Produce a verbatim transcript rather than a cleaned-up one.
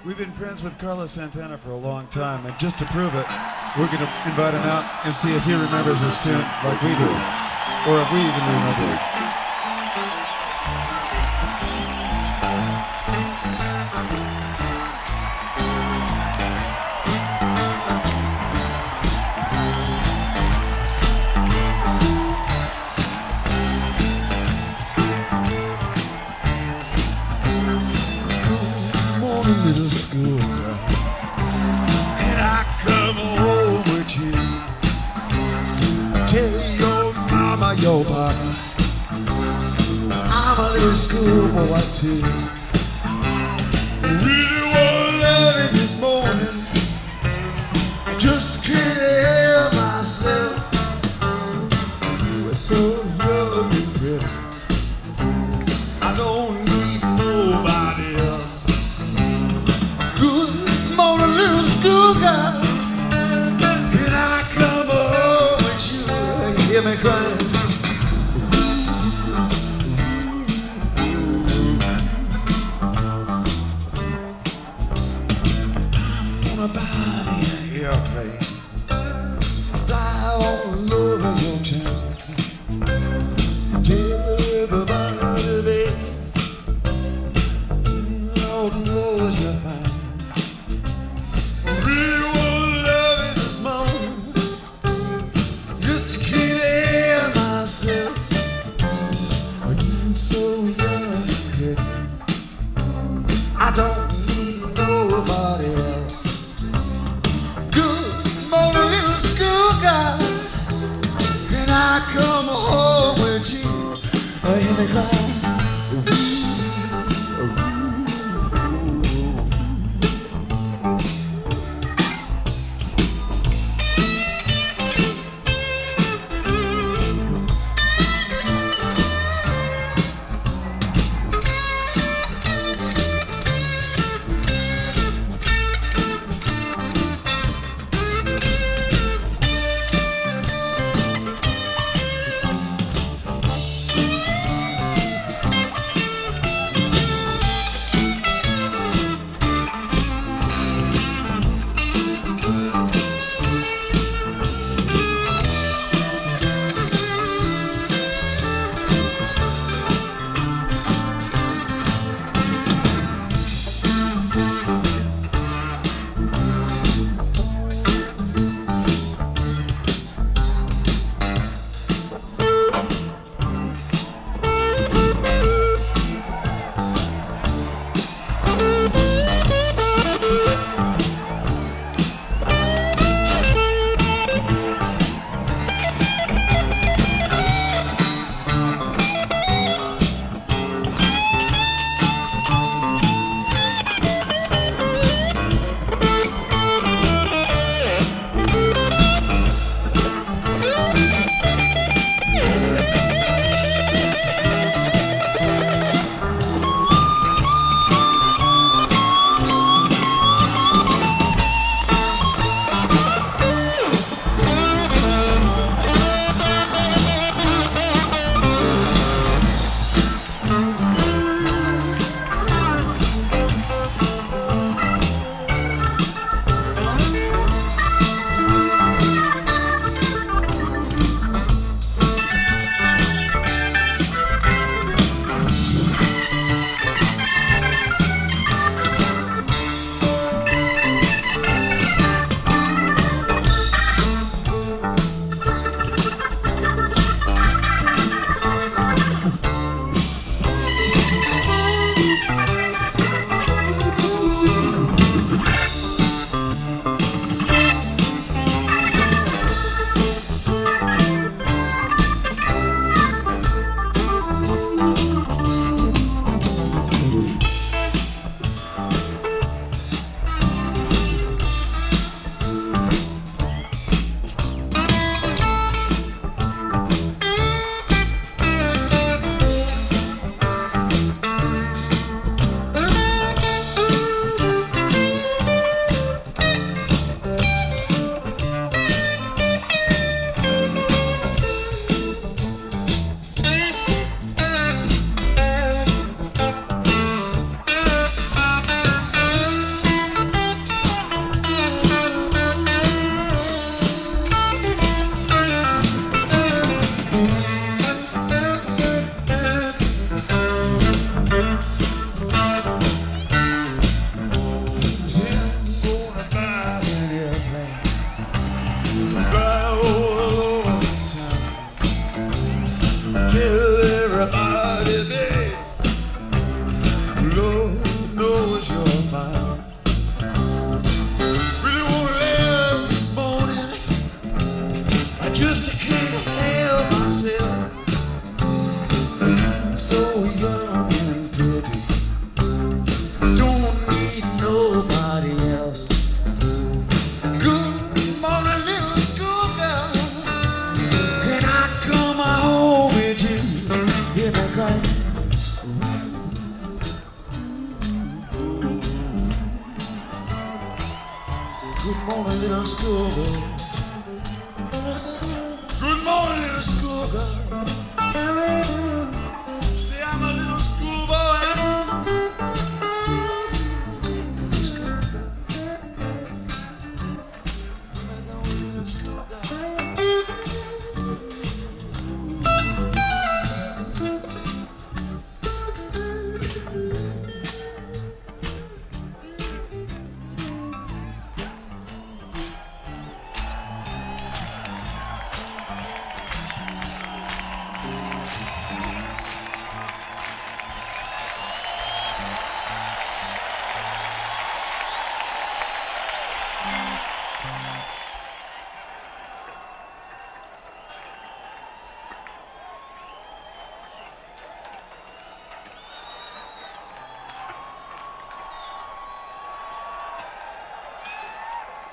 We've been friends with Carlos Santana for a long time, and just to prove it, we're going to invite him out and see if he remembers his tune like we do, or if we even remember it. Middle school girl, can I come home with you? Tell your mama, your papa, I'm a little schoolboy too. Really want love this morning, I just can't help myself. You are so young and pretty, I don't need nobody else. Little school girl, can I come home with you? Hear me crying. I'm gonna buy me an airplane, fly all over your town, tell everybody, baby, Lord knows you're fine. Really want love in this moment, just to keep it in just can't help myself. So young and pretty, don't need nobody else. Good morning, little schoolgirl. Can I come home with you? Hear me cry. Good morning, little schoolgirl. Good morning, little schoolgirl. See, I'm a little schoolboy. Schoolgirl. I'm a little schoolgirl.